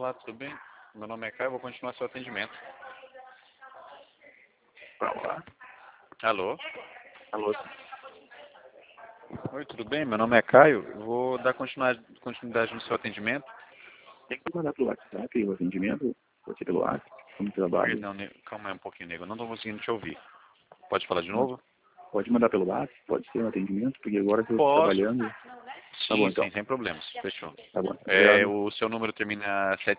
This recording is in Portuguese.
Olá, tudo bem? Meu nome é Caio, vou continuar seu atendimento. Olá. Alô? Alô. Oi, tudo bem? Meu nome é Caio, vou dar continuidade no seu atendimento. Tem que mandar pelo WhatsApp o atendimento? Pode ser pelo WhatsApp? Como trabalho? Perdão, calma aí um pouquinho, nego, eu não estou conseguindo te ouvir. Pode falar de Não. novo? Pode mandar pelo WhatsApp? Pode ser um atendimento? Porque agora que eu estou Posso. trabalhando... Tá bom, Sim, então. sim, sem problemas. Fechou. Tá bom. Obrigado. O seu número termina